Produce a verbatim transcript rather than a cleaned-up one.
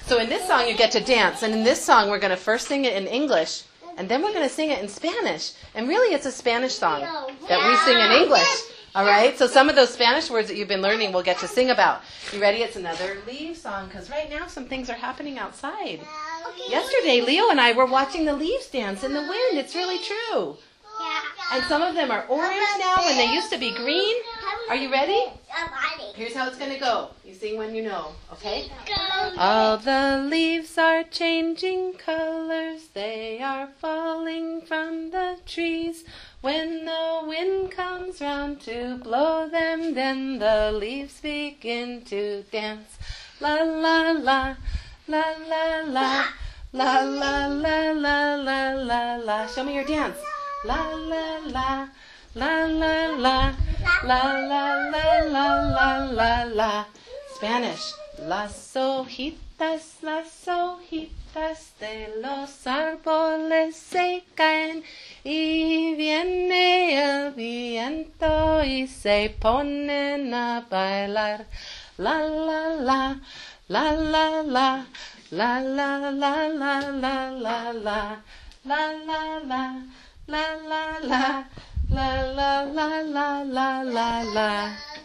So in this song you get to dance, and in this song we're going to first sing it in English, and then we're going to sing it in Spanish. And really it's a Spanish song that we sing in English. All right? So some of those Spanish words that you've been learning we'll get to sing about. You ready? It's another leaf song, because right now some things are happening outside. Yesterday Leo and I were watching the leaves dance in the wind. It's really true. And some of them are orange now when they used to be green. Are you ready? Here's how it's going to go. You sing when you know, okay? All the leaves are changing colors. They are falling from the trees. When the wind comes round to blow them, then the leaves begin to dance. La la la, la la la, la la la la la la la. Show me your dance. La la la, la la la, la la la la la la la. Spanish. Las hojitas, las hojitas de los árboles se caen y viene el viento y se ponen a bailar. La la la, la la la, la la la la la la la, la la la. La la la, la la la la la la la.